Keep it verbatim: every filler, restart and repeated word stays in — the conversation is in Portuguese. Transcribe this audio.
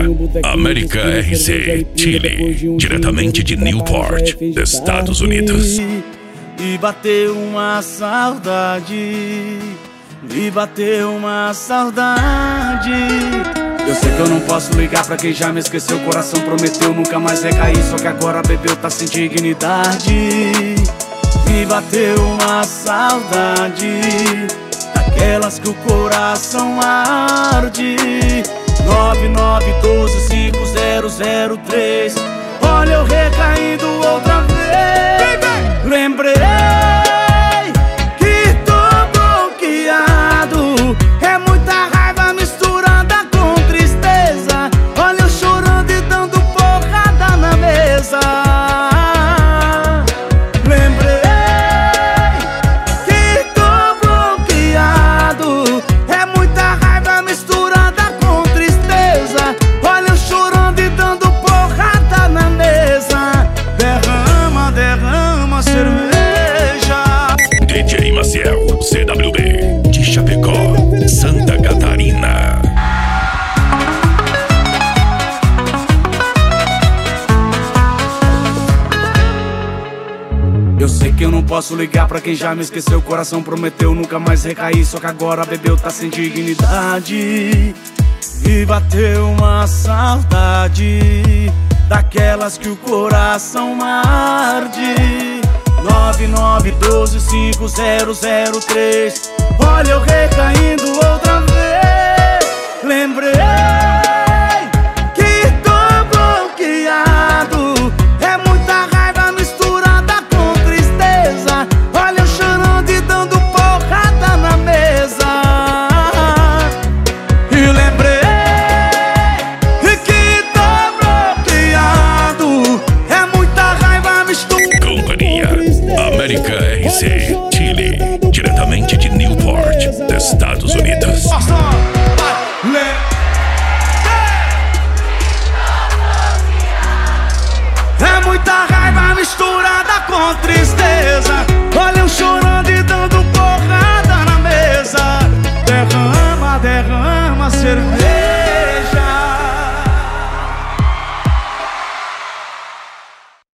América R C, Chile, diretamente de Newport, Estados Unidos. E bateu uma saudade, e bateu uma saudade. Eu sei que eu não posso ligar pra quem já me esqueceu. O coração prometeu nunca mais recair, só que agora bebeu, tá sem dignidade. E bateu uma saudade, daquelas que o coração arde. Nove nove um dois cinco zero zero três. Olha eu recaindo outra vez. Lembrei que tô bloqueado. É muita raiva misturada com tristeza. Olha eu chorando e dando porrada na mesa. Lembrei que tô bloqueado. É muita raiva misturada com tristeza. Olha eu chorando e dando porrada na mesa. Derrama, derrama cerveja. D J Maciel, C W B, de Chapecó, Santa Catarina. Eu sei que eu não posso ligar pra quem já me esqueceu. O coração prometeu nunca mais recair, só que agora bebeu, tá sem dignidade. E bateu uma saudade, daquelas que o coração arde. Nove nove um dois cinco zero zero três. Olha eu recaindo outra vez. Lembrei